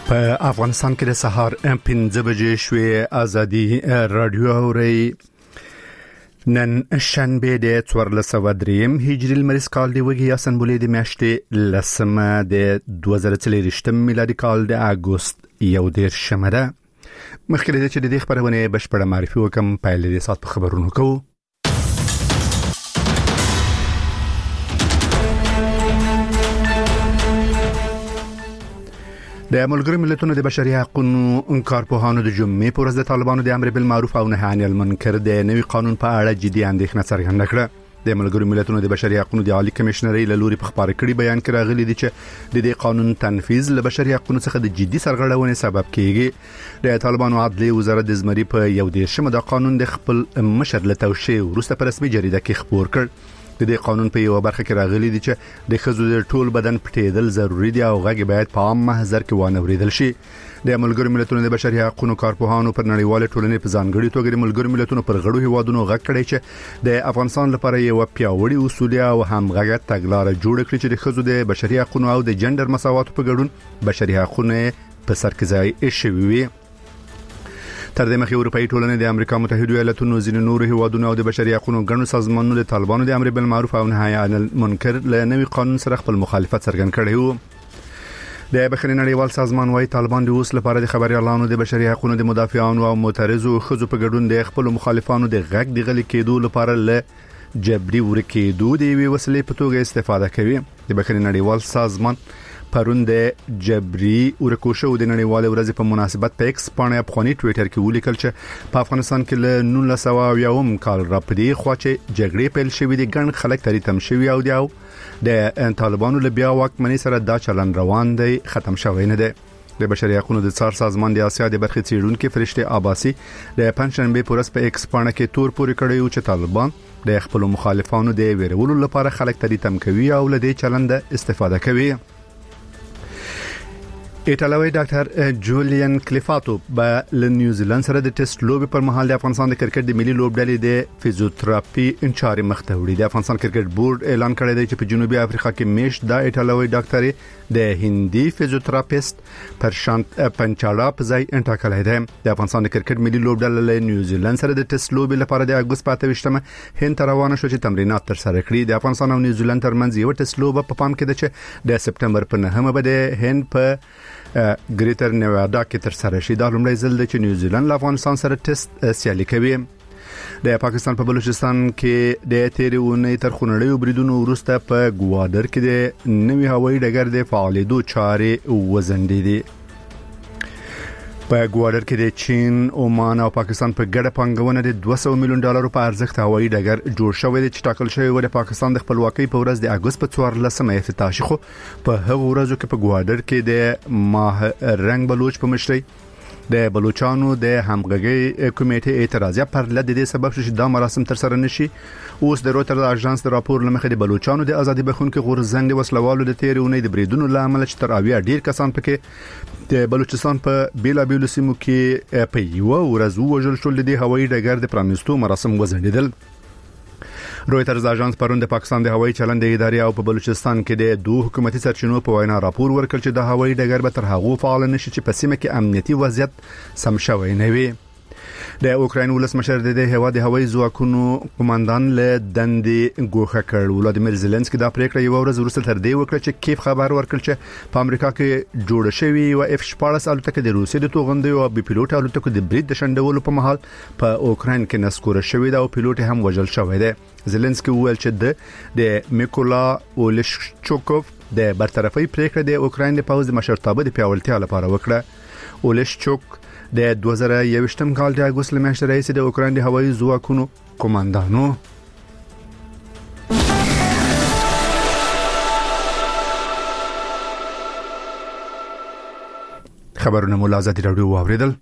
په افغانستان کې د سهار 5 بجې شوې ازادي رادیو اوري نن شنبه د 1403 هجری المریز کال دی وګي اسنبولې د میاشتې لسمه د 2023 میلادي کال د اگست 11 شمره مخکې د چې د دې خبرونه بشپړه معرفي وکم پایلې د سات په خبرونو کوو. د ملګرو ملتونو د بشري حقوقو کارپوهانو د جمعې پر ورځ د طالبانو د امر بالمعروف او نهي عن المنکر د نوي قانون په اړه جدي اندېښنه څرګنده کړه. د ملګرو ملتونو د بشري حقوقو د عالی کمشنري له لوري په خبري کړي بیان کې راغلي دي چې د دې قانون تنفيذ له بشري حقوقو څخه د جدي سرغړونې سبب کیږي. د طالبانو عدلي وزارت د زمري په یو دیرشمه د قانون د خپل مشر له توشیح وروسته په رسمي جریده کې خبر کړ. د دې قانون په یو برخه کې راغلي دي چې د خزو د ټول بدن پټېدل ضروری دي او غږ باید په عام محضر کې وانه وریدل شي. د ملګرو ملتونو د بشري حقوقو کارپوهانو پر نړیواله ټولنې په ځانګړي توګه د ملګرو ملتونو پر غړو هیوادونو غږ کړی چې د افغانستان لپاره یو پیاوړی اصولي او همغږه تګلارې جوړ کړي چې د خزو د بشري حقوقو او د جندر مساوات په ګډون بشري حقوقو په سر کې ځای شوي وي. تر دې مخکې اروپאי ټولنې د امریکا متحده ایالاتونو ځینې نور هیوادونو او د بشري حقوقو غړو سازمانونو د طالبانو د امر بالمعروف او نهي عن المنکر له نوي قانون سره خپل مخالفت څرګند کړی وو. د بخښنې نړیوال سازمان وايي طالبان د اوس لپاره د خبريالانو د بشري حقوقو د مدافعانو او معترضو خزو په ګډون د خپل مخالفانو د غږ د غلي کېدو لپاره له جبري ورکېدو د وی وسلې په توګه استفاده کوي. د بخښنې نړیوال سازمان پرون د جبري ورکوشو د نړیوال ورځ په مناسبت په ایکس باندې افغاني ټوئیټر کې ولیکل چې په افغانستان کې له 1900 کال راپدې خو چې جګړې پیل شوې دي ګڼ خلک تری تم شوی او د طالبانو له بیا واکمنۍ سره دا چلن روان دی ختم شوی نه دی. د بشري حقوقو د څار سازمان د آسیا د برخې څیړونکو فرشته عباسي د پنځشنبه پر ورځ په ایکس باندې کې تور پورې کړی او چې طالبان د خپل مخالفانو د ویرولو لپاره خلک تری تم کوي او له دې چلند استفاده کوي. ایټالوي ډاکټر جولین کلیفاتو به له نیوزیلند سره د ټیسټ لوبي پر مهال د افغانستان د کرکټ د ملي لوبډلې د فزیوتراپي انچاري مخته وړي. د افغانستان کرکټ بورډ اعلان کړی دی چې په جنوبي افریقا کې میش د ایټالوي ډاکټر د هندي فزیوتراپیست پرشانت پنچالا په ځای انټاکلای دی. د افغانستان د کرکټ ملي لوبډلې له نیوزیلند سره د ټیسټ لوبي لپاره د اگست 28مه هند روانه شو چې تمرینات تر سره کړي. د افغانستان او نیوزیلند ترمنځ یو ټیسټ لوب په پام کې ده چې د سپټمبر په 9مه به د هند په ګریټر نیوادا کې تر سره شي. دا لومړی ځل دی چې نیوزیلند له افغانستان سره ټیسټ سیالي کوي. د پاکستان په بلوچستان کې د تیرې اونۍ تر خونړیو بریدونو وروسته په ګوادر کې د نوي هوایي ډګر د فعالیدو چارې وزندېدې. په ګوادر کې د چین، عمان او پاکستان په ګډه پانګونه د $200 میلیون په ارزښت هوایي ډګر جوړ شوی دی چې ټاکل شوی و د پاکستان د خپلواکۍ په ورځ د اگست په 14مه افتتاح شو. په هغه ورځو کې په ګوادر کې د ماه رنگ بلوچ په مشرۍ د بلوچستانو د همغږي کمیټې اعتراضیه پر لد دې سبب شو چې دا مراسم تر سره نشي. اوس د روټر اژانس د راپور لمخې د بلوچستانو د ازادي بخونکو غورځنګ وسلوالو د تیر اونۍ د بریدونو لامل چې تر اویا ډیر کسان پکې د بلوچستان په بیلابیلو سیمو کې په یو ورځ وژل شول. د هوایي ډګر د پرانیستو مراسم وزندیدل. رويټرز اژانس پرون د پاکستان د هوایي چلند ادارې او په بلوچستان کې د دوه حکومتي سرچینو په وینا راپور ورکړ چې د هوایي ډګر به تر هغه فعال نشي چې په سیمه کې امنیتي وضعیت سم شوی نه وي. د اوکراین ولسمشر د هیواد د هوایي ځواکونو قوماندان له دندې ګوښه کړ. ولادیمیر زيلنسکي دا پریکړه یو ورځ وروسته تر دې وکړه چې کیف خبر ورکړ چې په امریکا کې جوړ شوی او F-14 الوتکه د روسیې د توغندې او بي پیلوټ الوتکو د برید د شندولو په محل په اوکراین کې نسکور شوی دا او پیلوټ هم وژل شوی دی. زيلنسکي وویل چې د میکولا اولشچوکوف د برطرفي پریکړه د اوکراین د پوځ د مشرتابه د پیاوړتیا لپاره وکړه. اولشچوک د 2021 کال د اگست میاشتې رئیس د اوکراین د هوایي ځواکونو قوماندانو. خبرونه مو له ازادي راډیو واوریدل.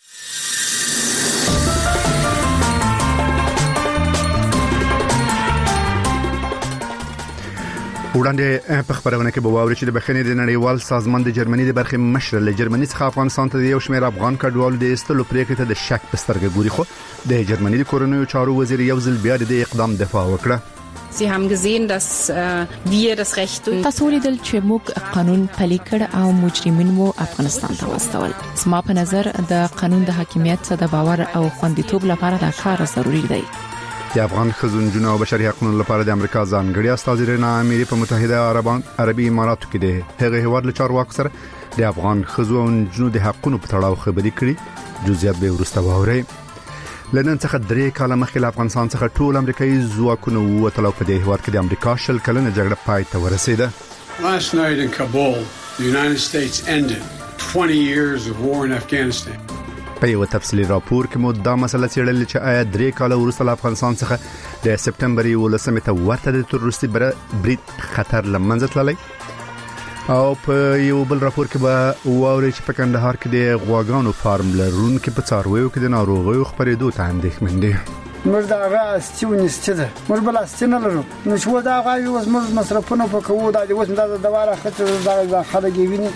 وړاندې په خبرونه کې به واوري چې د بخښنې د نړیوال سازمان د جرمني د برخې مشر له جرمني څخه افغانستان ته یو شمېر افغان کډوالو د استلو پریکړه ته د شک په سترګه ګوري. خو د جرمني د کورونو چارو وزیر یو ځل بیا د اقدام دفاع وکړه. Sie haben gesehen, dass wir das Recht تاسو لیدل چې موږ قانون پلي کړ او مجرمین مو افغانستان ته واستول. زما په نظر د قانون د حاکمیت څخه د باور او خوندیتوب لپاره دا کار ضروری دی. د افغان خزونجونو او بشري حقوقو لپاره د امریکا ځانګړي استازي رینا اميري په متحده عربي اماراتو کې د هغه هیواد له چارواکو سره د افغان خزونجونو د حقوقو په تړاو خبرې کړې. جزئیات به ورسته واوري. لنن څخه 3 کاله مخکې افغانستان څخه ټول امریکایي ځواکونه وټلو په دې هیواد کې د امریکا شل کلنه جګړه پای ته ورسیده. Last night in Kabul, the United States ended 20 years of war in Afghanistan. په یو تفصیلي راپور کې مو دا مسله څېړل چې آیا 3 کاله وروسته افغانستان څخه د سپټمبر 11 ته ورته د تروریستي برید خطر لمنځه تللی. او په یو بل راپور کې به واوري چې په کندهار کې د غواګانو فارم لرونکو په څارویو کې د ناروغیو خپرېدو ته اندېښمن دي. موږ دا غاستیونیسته ده موږ بل استنه لرو نو شو دا غاوي اوس موږ مصرفونه په کوو دا اوس دا دواره خطر دا خلک ویني.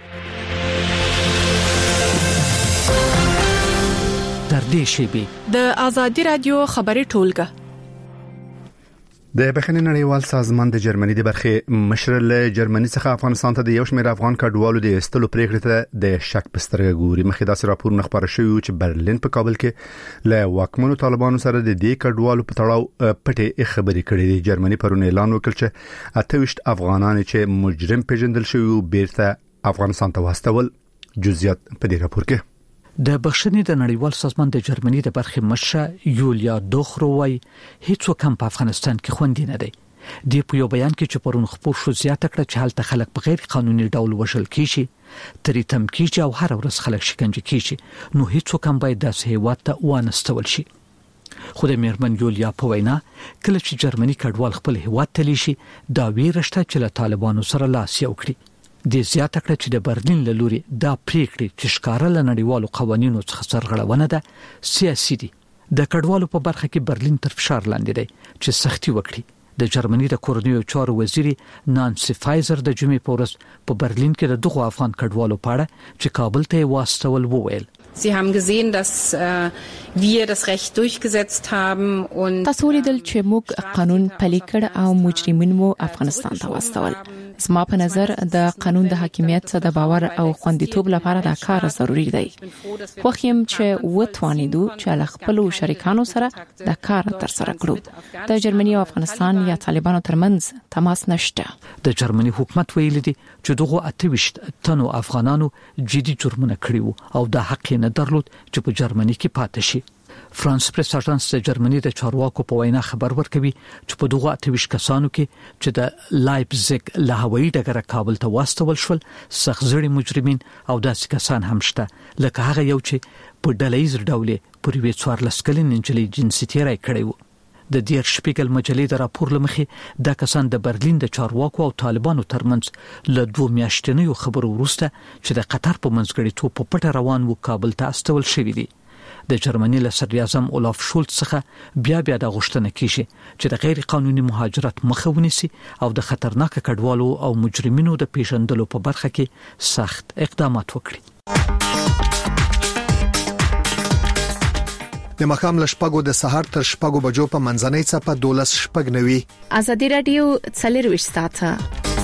در دې شیبي د ازادي رادیو خبري ټولګه د بخښنې نړیوال سازمان د جرمني د برخې مشر له جرمني څخه افغانستان ته د یو شمېر افغان کډوالو د استلو پریکړې ته د شک بسترګه ګوري. مخکې داسې راپور خبره شوی چې برلین په کابل کې له واکمنو طالبانو سره د دې کډوالو په تړاو پټې خبرې کړې دي. جرمني پرون اعلان وکړ چې 28 افغانان چې مجرم پیژندل شوی بیرته افغانستان ته واستول. جزئیات په دې راپور کې د بخښنې د نړیوال سازمان د جرمني د برخې مشر یولیا دوخروي هیڅ وکم په افغانستان کې خوندې نه دی. د په یو بیان کې چې پرون خبر شو زیاته کړه چې هلته خلک په غیر قانوني ډول وشل کیږي تریتم کیږي او هر ورځ خلک شکنجه کیږي نو هیڅ وکم باید د هیواد ته وانستول شي. خو د میرمن یولیا په وینا کله چې جرمني کډوال خپل هیواد ته لیشي دا ویرشته چې له طالبانو سره لاس یو کړي. د زیاته کړه چې د برلین له لوري دا پریکړې چې ښکارا له نړیوالو قوانینو څخه سرغړونه ده سیاسي دي. د کډوالو په برخه کې برلین تر فشار لاندې دی چې سختي وکړي. د جرمني د کورنیو چارو وزیر نانسی فایزر د جمعې په ورځ په برلین کې د دغو افغان کډوالو په اړه چې کابل ته واستول وویل. Sie haben gesehen, dass wir das Recht durchgesetzt haben und تاسو لیدل چې موږ قانون پلي کړ او مجرمین مو افغانستان ته واستول. زما په نظر د قانون د حاکمیت څخه د باور او خوندیتوب لپاره دا کار ضروری دی. خو هم چې وټوانیدو چې خپل شریکانو سره دا کار تر سره کړو. د جرمني او افغانستان یا طالبانو ترمنځ تماس نشته. د جرمني حکومت ویلي دی چې دغه 28 تنو افغانانو جدي جرمونه کړیو او د حق نه درلود چې په جرمني کې پاتې شي. فرانس پریس اژانس د جرمني د چارواکو په وینا خبر ورکوي چې په دغه 28 کسانو کې چې د لایپزیګ له هوایي ډګره کابل ته واستول شول سخزړي مجرمین او داسې کسان هم شته لکه هغه یو چې په ډلهیز ډول پر وی 14 کلن انجلي جنسیتي راي کړی و. د دیر شپیګل مجلې د راپور لمخې دا کسان د برلین د چارواکو او طالبانو ترمنځ له 2 میاشتنیو خبرو وروسته چې د قطر په منځګړیتوب په پټه روان و کابل ته استول شوی دي. د جرمني له صدر اعظم اولاف شولټ څخه بیا د غوښتنه کیږي چې د غیر قانوني مهاجرت مخه ونیسي او د خطرناک کډوالو او مجرمینو د پیژندلو په برخه کې سخت اقدامات وکړي. د مخام لشپګو د سحر تر شپګو بجو په منځنۍ څپه 12 شپګ نوي. ازادي رادیو 24 ساعته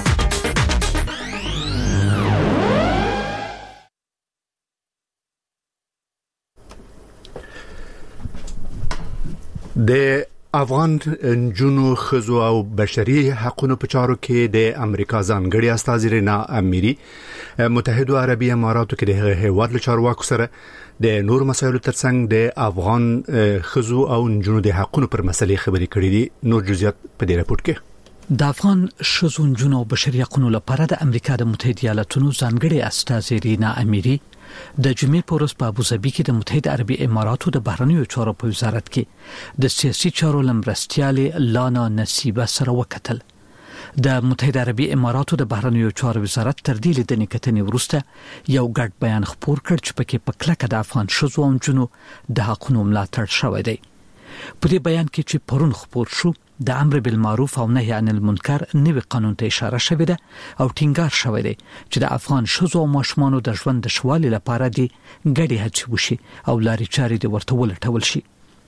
د افغان جنو خزو او بشري حقوقو په چارو کې د امریکا ځانګړي استازي رینا اميري متحده عربي اماراتو کې د هیواد له چارواکو سره د نور مسایلو ترڅنګ د افغان خزو او جنو د حقوقو پر مسلې خبرې کړې دي. نور جزئیات په دې راپور کې د افغان شذو جنو او بشري حقوقو لپاره د امریکا د متحده ایالاتونو ځانګړي استازي رینا اميري د جمعې په ورځ په ابوظبي کې د متحده عربي اماراتو د بهرنیو چارو په وزارت کې د سیاسي چارو لمرستيالې لانا نصیبه سره وکتل. د متحده عربي اماراتو د بهرنیو چارو وزارت تر دې لیدنې کتنې وروسته یو ګډ بیان خپور کړ چې پکې په کلکه د افغان شذو او جنو د حقوقو ملاتړ شوی دی. په دې بیان کې چې پرون خپور شو د امر بالمعروف او نهي عن المنکر نوې قانون ته اشاره شوې ده او ټینګار شوی دی چې د افغان شذو او ماشومانو د ژوند د شوالي لپاره دي ګډې هڅې وشي او لارې چارې د ورته ولټول شي.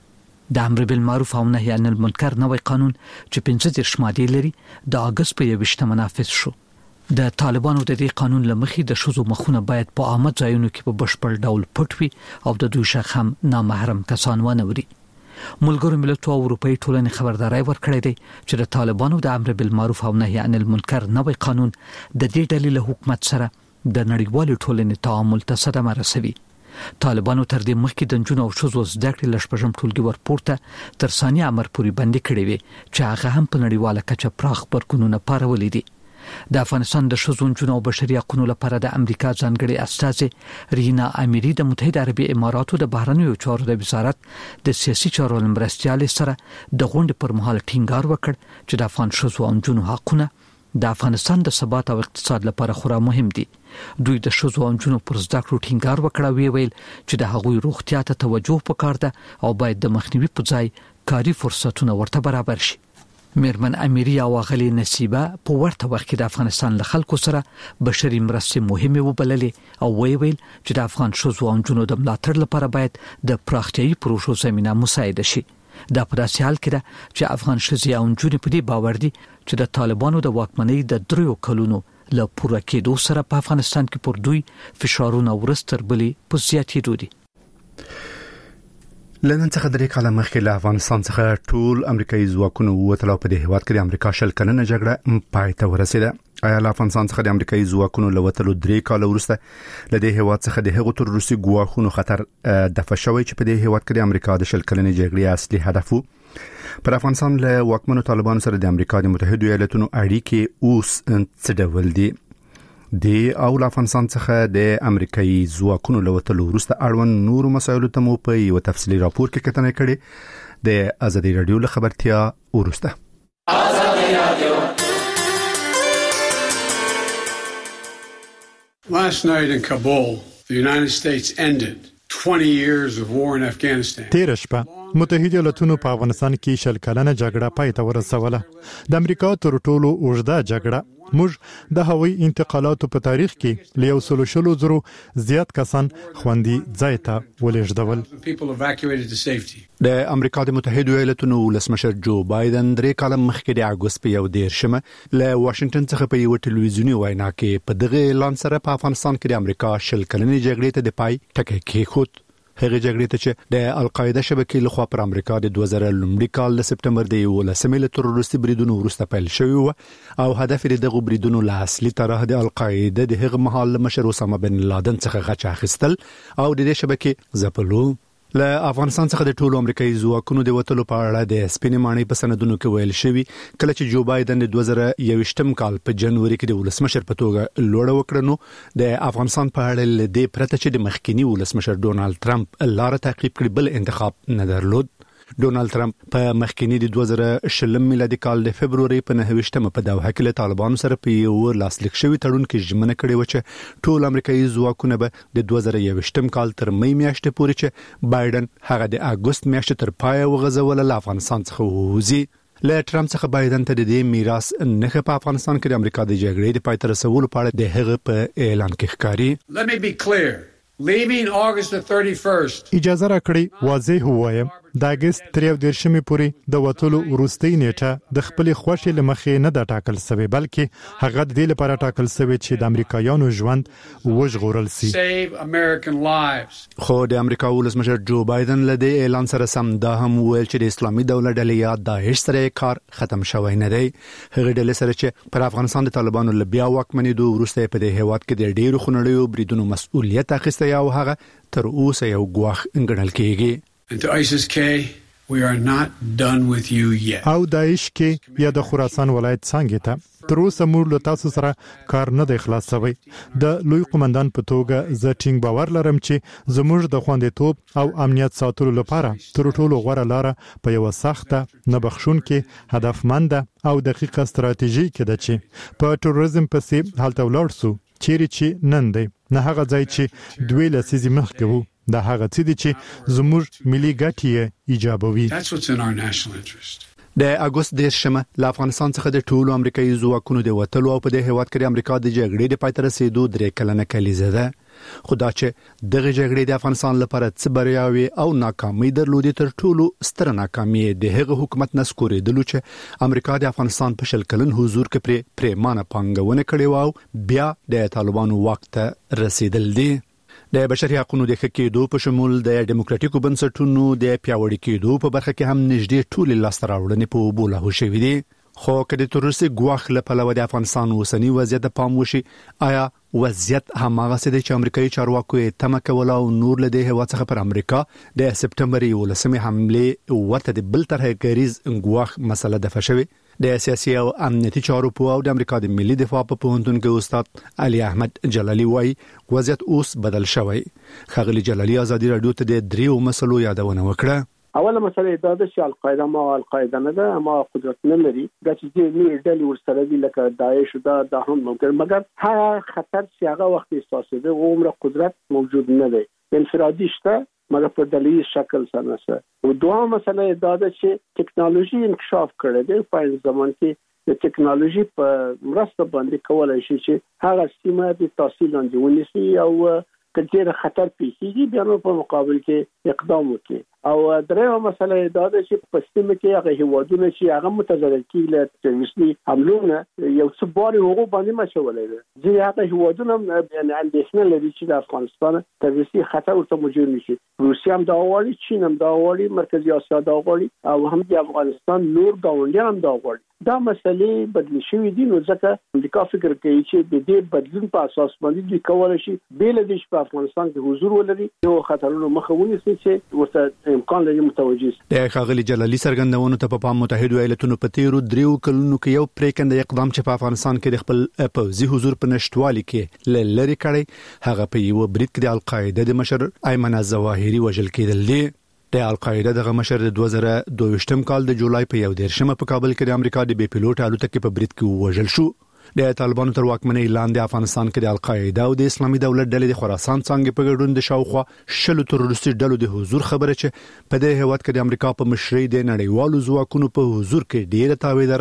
د امر بالمعروف او نهي عن المنکر نوې قانون چې 15 ماده لري د اگست په 21 نافذ شو. د طالبانو د دې قانون لمخې د شذو مخونه باید په عامه ځایونو کې په بشپړ ډول پټ وي او د دوی شخص هم نامحرم کسان ونه وري. ملګرو ملتونو او اروپאי ټولنې خبرداري ورکړې ده چې د طالبانو د امر بالمعروف او نهي عن المنکر نوې قانون د دې ډلې له حکومت سره د نړیوال ټولنې تعامل ته صدمه رسوي. طالبانو تر دې مخکې د جنونو او شذو زده کړې لشپږم ټولګي ورپورته تر ثاني امر پورې بندي کړې وي چې هغه هم په نړیواله کچه پراخ برکونونه پارولې دي. د افغانستان د شذو جنونو او بشري حقوقو لپاره د امریکا ځانګړي استاذ رینا امیری د متحده عربي اماراتو د بهرنیو چارو د وزارت د سیاسي چارو مرستيال سره د غونډې پر مهال ټینګار وکړ چې د افغان شذو او جنونو حقوقونه د افغانستان د ثبات او اقتصاد لپاره خورا مهم دي. دوی د شذو او جنونو پر زده کړو ټینګار وکړ ویل چې د هغوی روغتیا ته توجه وکړ ده او باید د مخنیوي په ځای کاري فرصتونه ورته برابر شي. میرمن امیری او غلی نصیبه په ورته وخت کې د افغانستان له خلکو سره بشري مرستې مهمه وبللې او ویل چې د افغان شذو او جنونو د ملاتړ لپاره باید د پراختیايي پروژو زمينه مساعده شي. دا په داسې حال کې ده چې افغان شذي او جنونو په دې باور دي چې د طالبانو د واکمنۍ د 3 کلونو له پوره کېدو سره په افغانستان کې پر دوی فشارونه ورستر بلې په زیاتېدو دي. لندن څخه درې کاله مخکې له افغانستان څخه ټول امریکایي ځواکونه ووتل او په دې هیواد کې د امریکا شل کلنه جګړه پای ته ورسېده. آیا له افغانستان څخه د امریکایي ځواکونو له وتلو 3 کاله وروسته له دې هیواد څخه د هغو تر روسي ګواښونو خطر دفع شوی چې په دې هیواد کې د امریکا د شل کلنې جګړې اصلي هدف وو؟ پر افغانستان له واکمنو طالبانو سره د امریکا د متحده ایالاتونو اړیکې اوس څه ډول دي؟ د او افغانستان څخه د امریکایي ځواکونو له وتلو وروسته اړوند نور مسایلو ته مو په یو تفصیلي راپور کې کتنه کړې. د ازادي رادیو له خبرتیا وروسته Last night in Kabul, the United States ended 20 years of war in Afghanistan. تیر شپه متحده ایالاتونو په افغانستان کې شل کلنه جګړه پای ته ورسوله. د امریکا تر ټولو اوږده جګړه موږ د هوایي انتقالاتو په تاریخ کې له 100,000 زیات کسان خوندي ځای ته ولېږدول. د امریکا د متحده ایالاتونو ولسمشر جو بایدن 3 کاله مخکې د اگست په 11 له واشنگټن څخه په یو ټلویزیونی وینا کې په دغه اعلان سره په افغانستان کې د امریکا شل کلنې جګړې ته د پای ټکی کېښود. هغه جګړې ته چې د القاعده شبکې لخوا پر امریکا د 2000 کال د سپټمبر د 11 تروریستي بریدونو وروسته پیل شوی و او هدف یې دغه بریدونو له اصلي طرح د القاعده د هغه مهال مشر اسامه بن لادن څخه غچ اخیستل او د دې شبکې ځپلو. له افغانستان څخه د ټولو امریکایي ځواکونو د وټلو په اړه د سپینې ماڼۍ په سندونو کې ویل شوی کله چې جو بایدن د 2021 کال په جنوري کې د ولسمشر په توګه لوړ وکړنو د افغانستان په اړه لدې پرته چې د مخکینی ولسمشر ډونالد ټرمپ لاره تعقیب کړي بل انتخاب نه درلود. ډونالد ټرمپ په مخکینی د 2020 میلادي کال د فبرवरी په 9 په دوحه کې له طالبانو سره په یو لاسلیک شوی تړون کې ژمنه کړې و چې ټول امریکایي ځواکونه به د 2021 کال تر مې میاشتې پورې چې بایدن هغه د اگست میاشتې تر پای وغځول له افغانستان څخه ووزي. له ټرمپ څخه بایدن ته د دې میراث نه په افغانستان کې د امریکا د جګړې د پای ته رسولو په اړه د هغه په اعلان کې ښکاري. Let me be clear. Leaving August the 31st. اجازه راکړئ واضح ووایم د اگست 23 پورې د وټولو وروستۍ نیټه د خپل خوښي لمخې نه د ټاکل شوی بلکې هغه د دې لپاره ټاکل شوی چې د امریکایانو ژوند وژغورل شي. Save American lives. خو د امریکا ولسمشر جو بایدن له دې اعلان سره سم دا هم ویل چې د اسلامي دولت ډلې یا داعش سره کار ختم شوی نه دی. هغه ډلې سره چې پر افغانستان د طالبانو له بیا واکمنېدو وروسته په دې هیواد کې د ډیرو خنړیو بریدونو مسؤلیت اخیسته او هغه تر اوسه یو ګواښ ګڼل کېږي. And to ISIS-K, we are not done with you yet. او داعش کې یا د خراسان ولایت څنګه ته تر اوسه موږ له تاسو سره کار نه دی خلاص شوی. د لوی قومندان په توګه زه ټینګ باور لرم چې زموږ د خوندیتوب او امنیت ساتلو لپاره تر ټولو غوره لاره په یو سخته نه بخښونکې هدفمند او دقیقه ستراتیژي کې ده چې په تروریزم پسې حالت ولاړ سو چیرې چې نن دی نه هغه ځای چې دوی لسیزې مخکې وو. دا هغه څه دي چې زموږ ملي ګټې ایجابوي. That's what's in our national interest. د اگست 10 له افغانستان څخه د ټولو امریکایي ځواکونو د وټلو او په دې هیواد کې د امریکا د جګړې د پای ته رسیدو 3 کلنه کلیزه ده. خدا چې دغه جګړې د افغانستان لپاره څه بریاوي او ناکامي درلودي تر ټولو ستر ناکامي د هغه حکومت نسکورې دلو چې امریکا د افغانستان په شل کلن حضور کې پریمانه پانګونه کړې و او بیا د طالبانو وخت رسیدل دي. د بشري حقوقو د حقوقو په شمول د ډیموکراتیکو بنسټونو د پیاوړي کېدو په برخه کې هم نږدې ټول لاستراوړنې په بوله شوې دي. خو کله ترورسي ګواخ له پلوه د افغانستان اوسنی وضعیت پام وشي آیا وضعیت هماغه څه د امریکایي چارواکو تمه کول او نور له دې هوا څخه پر امریکا د سپټمبر 11 حمله ورته د بل طرح غریز ګواخ مسله د فشوي. د سیاسي او امنیتي چارو په او د امریکا د ملي دفاع په پوهنتون کې استاد علي احمد جلالي وايي وضعیت اوس بدل شوی. خغلی جلالي ازادي رادیو ته د دریو مسلو یادونه وکړه. اوله مسله دا ده چې القاعده ما القاعده نه ده ما قدرت نه لري د چې نور ډلې ورسره دي لکه داعش دا هم ممکن مګر هغه خطر چې هغه وخت احساسېده عمر قدرت موجود نه دی انفرادي شته مګر په دلیل شکل سره نه. او دوه مسله دا ده چې ټکنالوژي انکشاف کړی دی په زمان کې د ټکنالوژي په مرسته باندې کولای شي چې هغه سیمه د تحصیل اندونی سي او کله خطر پیښیږي بیا نو په مقابل کې اقدام وکړي. او درېمه مسله دا ده چې په سیمه کې هغه هیوادونه چې هغه متضرر کیږي له تروریستي حملونو یو څه بار هغه باندې مشولې ده چې هغه هیوادونه یعنی اندېښنه لري چې د افغانستان تروریستي خطر ورته موجود نشي. روسیه هم دا غواړي، چین هم دا غواړي، مرکزی اسیا دا غواړي او هم د افغانستان نور ګاونډیان هم دا غواړي. دا مسلې بدل شوې دي نو ځکه امریکا فکر کوي چې د دې بدلون په اساس باندې دوی کولای شي بیل د په افغانستان کې حضور ولري او خطرونو مخه ونیسي چې ورته امکان لري متوجه شي. د خغلی جلالي سرګندونو ته په متحده ایالاتونو په تیرو دریو کلونو کې یو پریکند اقدام چې په افغانستان کې د خپل پوځي حضور په نشټوالي کې لری کړي هغه په یو بریټ کې د القاعده د مشر ایمن الظواهری وژل کېدل دي. د القاعده دغه مشر د 2022 کال د جولای په 11 په کابل کې د امریکا د بي پيلوټ الوتکې په بریټ کې وژل شو. د طالبانو تر واکمنۍ لاندې افغانستان کې د القاعده او د اسلامي دولت ډلې د خراسان څنګه په ګډون د شاوخوا شلو تروریستي ډلو د حضور خبره چې په دې هیواد کې د امریکا په مشرۍ د نړیوالو ځواکونو په حضور کې ډیره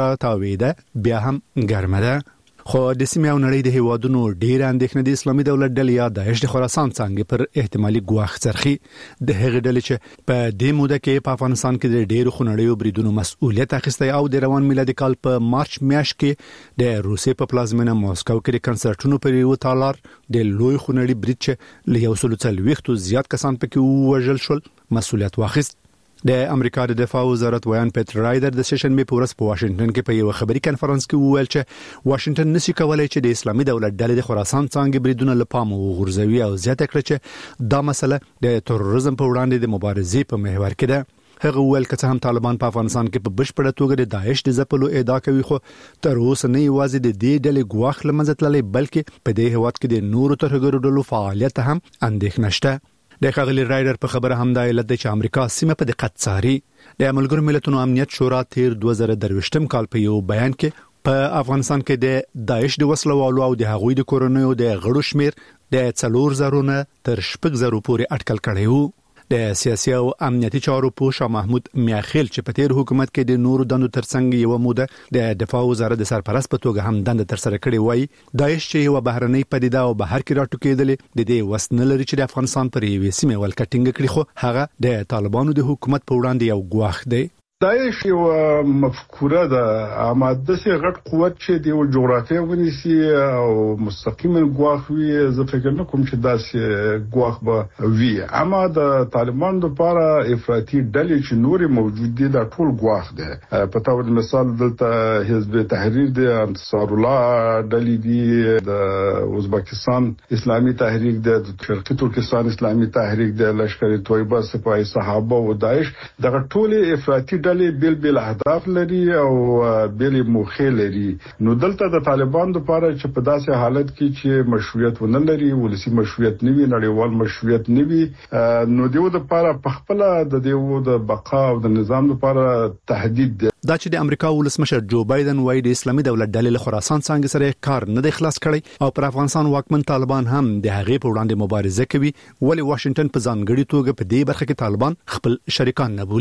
تاویده بیا هم ګرمه ده. خو د سیمې او نړۍ د هیوادونو ډیره اندېښنه د اسلامي دولت ډلې یا داعش د خراسان څنګه پر احتمالي ګواښ څرخي. د هغې ډلې چې په دې موده کې په افغانستان کې د ډیرو خنړیو بریدونو مسؤلیت اخیستی او د روان میلادي کال په مارچ میاشت کې د روسیې په پلازمینه ماسکو کې د کنسرټونو پر یو تالار د لوی خنړی برید چې له 140 زیات کسان پکې وژل شول مسؤلیت واخیست. د امریکا د دفاع وزارت ویان پیټر رایدر د سیشن په ورځ په واشنگټن کې په یو خبري کانفرنس کې وویل چې واشنگټن نشي کولای چې د اسلامي دولت ډلې د خراسان څنګه بریدونه لپاره وغورځوي او زیاته کړي چې دا مسله د تروریزم په وړاندې د مبارزې په محور کې ده. هغه ویل چې هم طالبان په افغانستان کې په بشپړه توګه د داعش د ځپلو ادعا کوي خو تر اوسه نه یوازې د دې ډلې ګواښ لمنځه تللی بلکې په دې هیواد کې د نورو ترهګرو ډلو فعالیت هم اندېښنه شته. د خغلی رایډر په خبره هم دا علت چې امریکا سیمه په دقت څاري. د ملګرو ملتونو امنیت شورا تیر 2023 کال په یو بیان کې په افغانستان کې د داعش د وسلوالو او د هغوی د کورونو د غړو شمیر د 4000 نه تر 6000 پورې اټکل کړی وو. د سیاسي او امنیتي چارو پوه شاه محمود میاخیل چې په تیر حکومت کې د نورو دندو ترڅنګ یو موده د دفاع وزارت د سرپرست په توګه هم دنده تر سره کړې وای داعش چې یو بهرنۍ پدیده او بهر کې راټوکېدلې د دې وسنه لري چې د افغانستان پر یوې سیمه ولکټینګ کړي خو هغه د طالبانو د حکومت په وړاندې یو ګواښ دی. داعش یو مفکوره ده اما د سي غټ قوت چې د جغرافیه ونیسي او مستقیما ګواښ وي زه فکر نه کوم چې داسې ګواښ به وي اما د طالبان لپاره افراطي ډلې چې نور موجود دي دا ټول ګواښ ده. په تور مثال دلته حزب تحریر د انصار الله ډلې دي د ازبکستان اسلامي تحریک د شرقي ترکستان اسلامي تحریک د لشکر طیبه سپاه صحابه او داعش دغه ټول افراطي ډلې بل اهداف لري او بل موخې لري. نو دلته د طالبان لپاره چې په داسې حالت کې چې مشروعیت ونه لري ولسی مشروعیت نه وي نړیوال مشروعیت نه وي نو دیو د لپاره په خپل د دیو د بقا او د نظام لپاره تهدید دی. دا چې د امریکا ولسمشر جو بایدن وایي د اسلامي دولت ډلې له خراسان څنګه سره کار نه دی خلاص کړی او پر افغانستان واکمن طالبان هم د هغې په وړاندې مبارزه کوي ولی واشنگټن په ځانګړي توګه په دې برخه کې طالبان خپل شریکان نه بولي.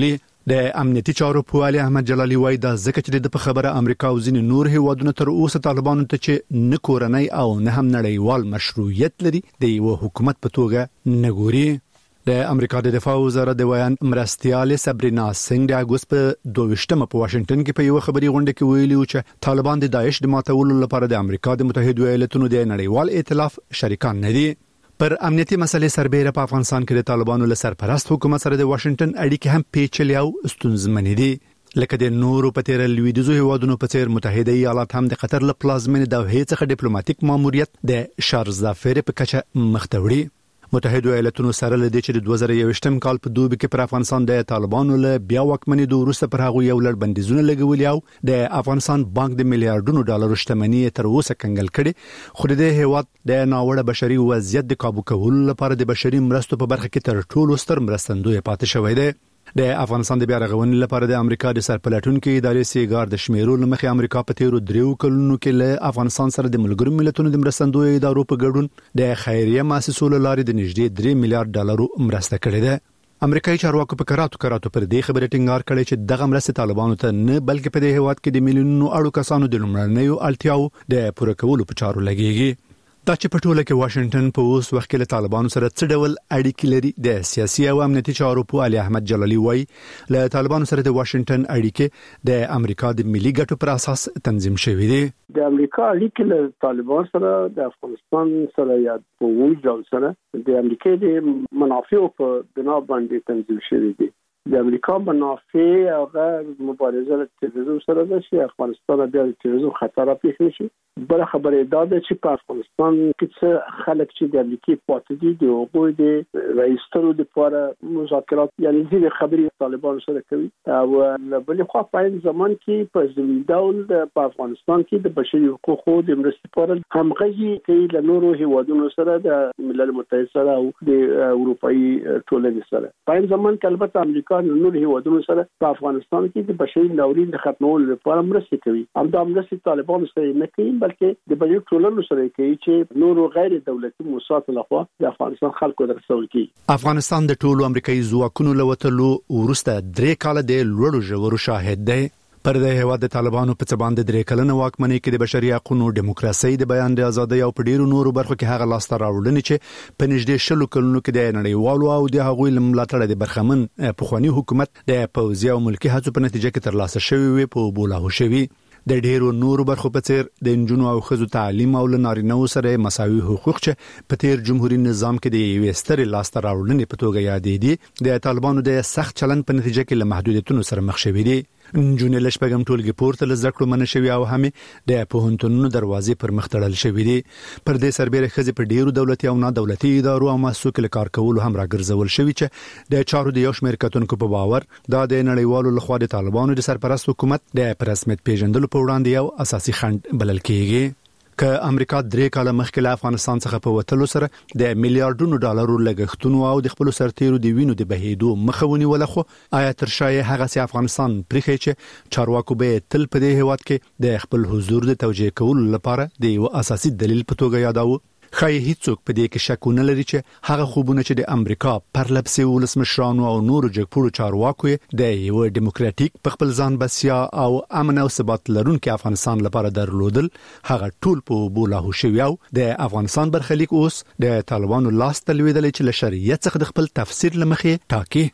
د امنیتي چارو په علي احمد جلالي وایي دا ځکه چې د خبره امریکا او ځینې نور هیوادونو تر اوسه طالبانو ته چې نه کورنۍ او نه هم نړیوال مشروعیت لري د یو حکومت په توګه نه ګوري. د امریکا د دفاع وزارت د ویان مرستيال سبرینا سنگ د اگست په 22مه په واشنگټن کې په یو خبري غونډه کې ویلي و چې طالبان د داعش د ماتولو لپاره د امریکا د متحده ایالاتونو د نړیوال ائتلاف شریکان نه دي. پر امنیتي مسلې سربېره په افغانستان کې د طالبانو له سرپرست حکومت سره د واشنگټن اړیکې هم پیچلې او ستونزمنې دي. لکه د نورو په تیر لویدیځو هیوادونو په څیر متحده ایالات هم د قطر له پلازمینې د هیڅ څخه ډیپلوماټیک ماموریت د شارزافیر په کچه مختوړي. متحده ایالاتونو سره لدی چې د 2021م کال په دوبي کې پر افغانستان د طالبانو له بیا واکمنۍ د وروسته پر هغه یو لړ بندیزونه لګولي او د افغانستان بانک د میلیارډونو ډالر شتمنۍ تر اوسه کنګل کړي. خو د هیواد د ناوړه بشري وضعیت د قابو کولو لپاره د بشري مرستو په برخه کې تر ټولو ستر مرستندوی پاتې شوی دی. د افغانستان د بیا رغونې لپاره د امریکا د سرپلټونکو ادارې سیګار د شمیرو لمخې امریکا په تیرو 3 کلونو کې له افغانستان سره د ملګرو ملتونو د مرستندوی ادارو په ګډون د خیریه مؤسسو لارې د نږدې 3 میلیارډ ډالر مرسته کړې ده. امریکایي چارواکو په کراتو پر دې خبره ټینګار کړې چې دغه مرسته طالبانو ته نه بلکې په دې هیواد کې د میلیونونو اړو کسانو د لمړنیو اړتیاو د پوره کولو په چارو لګیږي. دا چې په ټوله کې واشنگټن په اوس وخت کې له طالبانو سره څه ډول اړیکې لري د سیاسي او امنیتي چارو په علي احمد جلالي وایي له طالبانو سره د واشنگټن اړیکې د امریکا د ملي ګټو پر اساس تنظیم شوې دي. د امریکا اړیکې له طالبان سره د افغانستان سره یا په وایي ډول سره د امریکا د منافعو په بنا باندې تنظیم شوې دي. د امریکا منافع هغه مبارزه له تروریزم سره ده چې افغانستان بیا د تروریزم خطر راپېښ نشي. بل خبره دا ده چې په افغانستان کې څه خلک چې د امریکا پاتې دي د حقوق د رئیسترو لپاره مذاکرات یعنی ځینې خبرې طالبان سره کوي او بل خو په این زمان کې په ځینې ډول په افغانستان کې د بشري حقوقو د مرستې لپاره همغږي کوي له نورو هیوادونو سره د ملل متحد سره او د اروپאי ټولنې سره. په این زمان کې البته امریکا نور هیوادونو سره په افغانستان کې د بشري ناورین د ختمولو لپاره مرسته کوي. همدا مرسته طالبان سره نه کوي بلکې د بشري ټولنو سره کوي چې نور غیر دولتي موسسات لخوا د افغانستان خلکو ته رسول کی. افغانستان د ټولو امریکایي ځواکونو له وتلو ورسته 3 کال د لوړو ژورو شاهد دی. پر د هیواد د طالبانو په څبان د 3 کلنه واکمنۍ کې د بشري حقوقو ډیموکراسي د بیان د ازادۍ او په ډیرو نورو برخو کې هغه لاس ته راوړل چې په نږدې 10 کلونو کې د نړیوالو او د هغوی ملاتړ د برخمن پخوانی حکومت د پوځي او ملکی هڅو په نتیجه کې ترلاسه شوی وي په بولاهو شوی. د ډیرو نورو برخو په څیر د انجونو او خزو تعلیم او نارینه‌و سره مساوي حقوق چې په تیر جمهوریت نظام کې د یوې سترې لاس ته راوړنې په توګه یادې دي د طالبانو د سخت چلن په نتیجه کې له محدودیتونو سره مخ شوي دي. انجونې له شپږم ټولګي پورته له زده کړو منع شوي او هم د پوهنتونونو دروازې پر مخ تړل شوي دي. پر دې سربېره خزې په ډیرو دولتي او نه دولتي ادارو او مؤسسو کې کار کول هم راګرځول شوي چې د چارو د یو شمېر کتونکو په باور دا د نړیوالو لخوا د طالبانو د سرپرست حکومت د رسمیت پیژندلو په وړاندې یو اساسي خنډ بلل کېږي. که امریکا 3 کال مخکې له افغانستان څخه په وټلو سره د میلیارډونو ډالرو لګښتونو او د خپل سرتیرو د وینو د بهیدو مخاوني ولخو آیا تر شای هغه سي افغانستان پرخې چې چارواکو به تل په دې هیواد کې د خپل حضور د توجیه کولو لپاره د یو اساسي دلیل په توګه یاداو. خای هیڅوک په دې کې شک نه لري چې هغه خوبونه چې د امریکا پرلپسې ولسمشرانو او نورو جګپوړو چارواکو د یو دیموکراتیک په خپل ځان بسیا او امن او ثبات لرونکي افغانستان لپاره درلودل هغه ټول په بولاهو شوی او د افغانستان برخلیک اوس د طالبانو لاس تلویدل چې له شریعت څخه د خپل تفسیر لمخې ټاکي.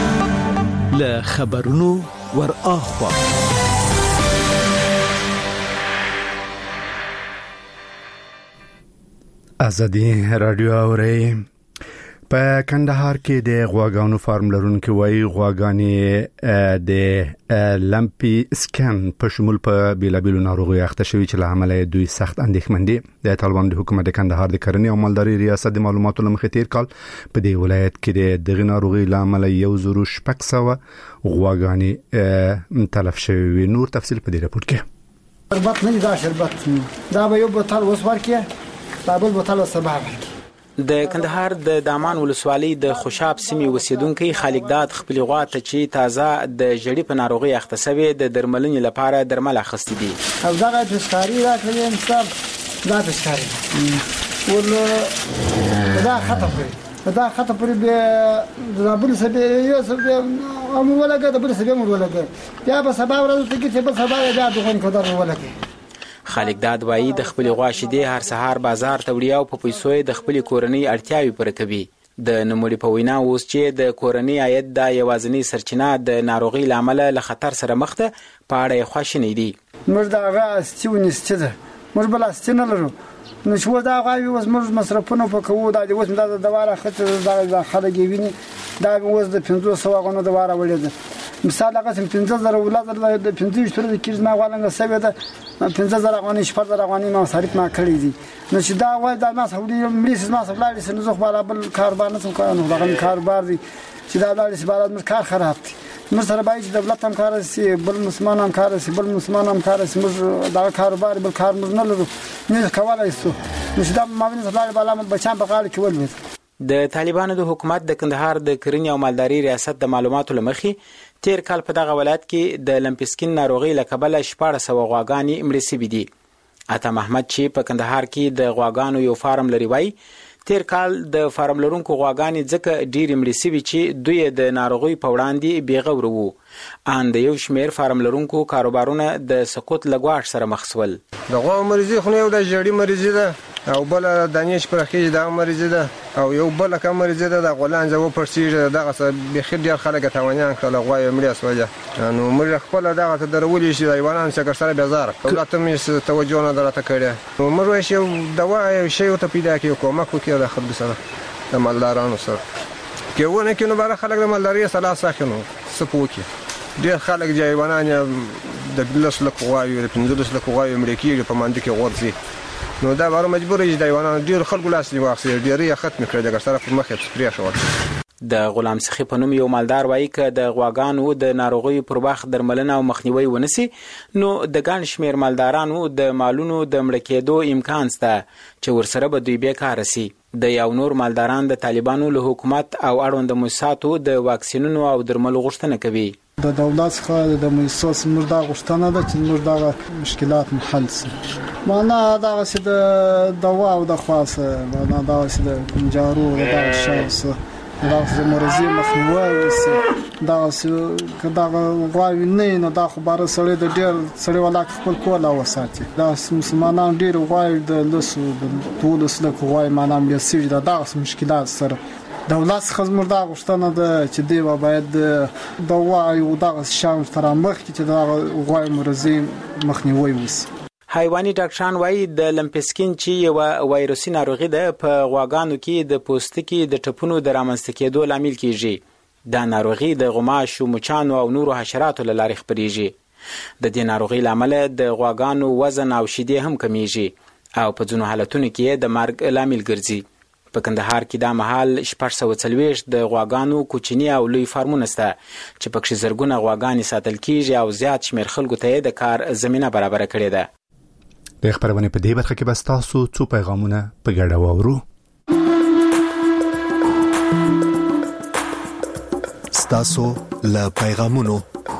له خبرونو ور اخوا ازادي رادیو اوري. په کندهار کې د غواګانو فارم لرونکو وایي غواګانې د لمپي سکن په شمول په بیلابیلو ناروغي اخته شوی چې له عمله دوی سخت اندېښمن دي. د طالبان د حکومت د کندهار د کرنې او مالداري ریاست د معلوماتو لمخې تیر کال په دې ولایت کې د دغه ناروغي له عمله 1,600 غواګانې تلف شوی. نور تفصیل په دې راپور کې. شربت نه دا شربت دا به یو بوتل وسوار کې بابل بوتل سبا. د کندهار د دامان ولسوالۍ د خوشاب سیمې اوسیدونکو خالقداد خپل غواته چې تازه د جړې په ناروغي اخته شوی د درملنې لپاره درمل اخستې دي. او دغه تشکاری راکړي انصاف دا تشکاری ول دا ختم کړي دا خطه پر به بل سبه یو سبه امر ولګه د بل سبه امر ولګه یا به سبا ورځ ته کې بل سبا بیا دغه قدر ولګه. خالق داد وایي د خپل غواشیدې هر سهار بازار ته وړي او په پیسو د خپل کورنۍ اړتیاوي پوره کوي. د نموړي په وینا اوس چې د کورنۍ عاید د یوازینی سرچینه د ناروغي لامل له خطر سره مخ ده په اړه خواشینی دي. موږ دا غاستیونی ستده موږ بل استنه لرو نو شو دا غاوي اوس موږ مصرفونه پکوو دا اوس دا دواره خطر دا خلک ویني دا اوس د 500 غونو دواره ولید مثال هغه 15000 ولادت د 15 تر کې نه غوالنګ سوي ده 15000 غونې شپږ غونې ما صرف ما کړی دي نو چې دا وای دا ما سعودي مليس ما سبلای سن زخ بل کاروبار نه څنګه نو دا کاروبار دي چې دا د سبالات مر کار خراب دي مر سره باید دولت هم کار سي بل مسلمان هم کار سي بل مسلمان هم کار سي مر دا کاروبار بل کار مر نه لرو نه کولای شو نو چې دا ما ویني سبلای بالا بچان په غاړه کې ولوي. د طالبانو د حکومت د کندهار د کرنې او مالداري ریاست د معلوماتو لمخې تیر کال په دغه ولایت کې د لمپسکین ناروغي له کبله 1400 غواګانې مړې شوې دي. عطا محمد چې په کندهار کې د غواګانو یو فارم لري وای تیر کال د فارم لرونکو غواګانې ځکه ډېرې مړې شوې چې دوی د ناروغي په وړاندې بېغور وو. ان د یو شمېر فارم لرونکو کاروبارونه د سقوط له ګواښ سره مخ شول. د غوا مریضي خو نه یو د جړی مریضي ده او بل دانش پرخې د مریضي ده او یو بل کوم مریضي ده د غولانځ و پرسیږي دغه به خیر ډیر خلک توانیان کړه غوا یې مړه سوجه نو موږ خپل دغه ته درولې شي ایوانان څنګه سره بازار دولت مې توجه نه درته کړی نو موږ شی دوا شی ته پیدا کیو کومه کو کې د خلک سره د مالدارانو سره کېونه کې نو بار خلک د مالداري سره ساخنو سپوکی ډیر خلک دی ایوانان د ګلس له قوايو د 15 له قوايو مړ کېږي په ماند کې غورځي نو دا بار مجبور دي ایوانان ډیر خلک لاس دی واخسي ډیره ختم کړی د سره په مخه سپری شو. د غلام سخی په نوم یو مالدار وایي ک د غواګانو د ناروغي پر وخت درملنه او مخنیوي ونسی نو د ګڼ شمیر مالدارانو د مالونو د مړ کېدو امکان شته چې ورسره به دوی بیکاره سي. د یو نور مالداران د طالبانو له حکومت او اړوند مؤسساتو د واکسینونو او درملو غوښتنه کوي. د دولت څخه د مؤسسات موږ دا غوښتنه ده چې موږ دا مشکلات حل شي معنا دا چې د دوا او د خاصه معنا دا چې د کنجارو دا شاوسه دا چې مرزي مخنیوي وسي دا چې دا غواوی نه نه دا خبره سره د ډیر سره ولا خپل کولا وساتي دا مسلمانان ډیر غواوی د لسو د ټول سره غواوی معنا مې سي دا مشکلات سره دولت څخه دا غوښتنه ده چې دی باید دوا او د شام تر مخ کې چې دا غواوی مرزي مخنیوي وسي. حیواني ډاکټران وایي د لمپسکین چې یو وایروسي ناروغي ده په غواګانو کې د پوستکي د ټپونو د رامنځته کېدو لامل کیږي. دا ناروغي د غوماشو مچانو او نورو حشراتو له لارې خپرېږي. د دې ناروغي لامل د غواګانو وزن او شیدې هم کمیږي او په ځینو حالتونو کې د مرګ لامل ګرځي. په کندهار کې دا مهال 440 د غواګانو کوچني او لوی فارمونه شته چې پکې زرګونه غواګانې ساتل کیږي او زیات شمیر خلکو ته د کار زمينه برابر کړې ده. د خبرونه په دې برخه کې بس تاسو څو پیغامونه په ګډه واورو. تاسو له پیغامونو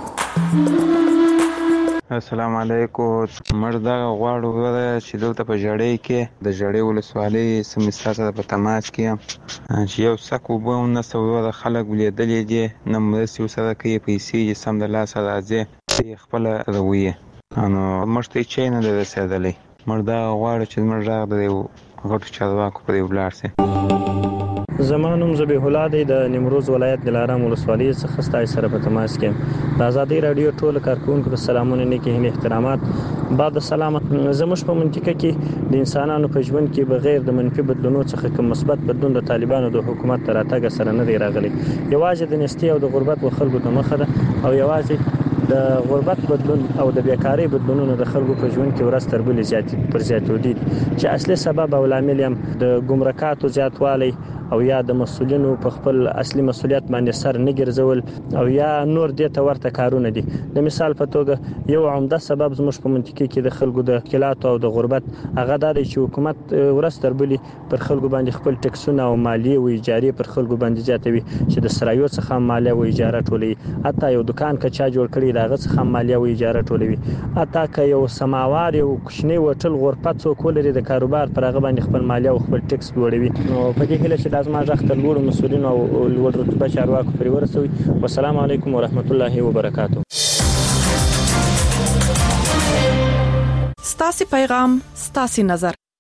السلام علیکم مردا غواړو چې دلته په جړې کې د جړې ولسوالۍ سمستاسه په تماس کې چې یو سکو به نه سو د خلک ولیدلې دي نه مرسي سره کوي پیسې سم د لاس راځي خپل رویه انو مشته چې نه د رسیدلې مردا غواړو چې مردا د غټ چارواکو په ولاړ سي. زمانم ذبیح الله دی د نیمروز ولایت دلارام ولسوالۍ څخه ستای سره په تماس کې د آزادۍ رادیو ټول کارکونکو ته سلامونه نیکه احترامات. بعد السلام زموږ په منطقه کې د انسانانو په ژوند کې بغیر د منفي بدلونو څخه کوم مثبت بدلون د طالبانو د حکومت تر راتګ سره نه دی راغلی. یوازې د نستي او د غربت و خلکو ته مخه ده او یوازې د غربت بدلون او د بیکاری بدلونونو د خلکو په ژوند کې ورځ تر بلې زیاتېدو دي چې اصلي سبب او لامل یې د ګمرکاتو زیاتوالی او یا د مسؤلینو په خپل اصلي مسؤلیت باندې سر نه ګرځول او یا نور دې ته ورته کارونه دي. د مثال په توګه یو عمده سبب زموږ په منطقه کې د خلکو د مشکلات او د غربت هغه د حکومت ورځ تر بلې پر خلکو باندې خپل ټکسونه او مالیه او اجاره پر خلکو باندې زیاتوي چې د سرایو څخه مالیه او اجاره ټولوي. حتی یو دکان که چا جوړ کړی دغه څخه مالیه او اجاره ټولوي. حتی که یو سماوار یو کوچنی وټل غرفت څوک ولري د کاروبار پر هغه باندې خپل مالیه او خپل ټکس جوړوي. نو په دې هله چې دا زما ځخ تر لوړ مسؤلینو او لوړ رتبه چارواکو پورې ورسوي. والسلام علیکم ورحمت الله وبرکاته. ستاسو پیغام ستاسو نظر.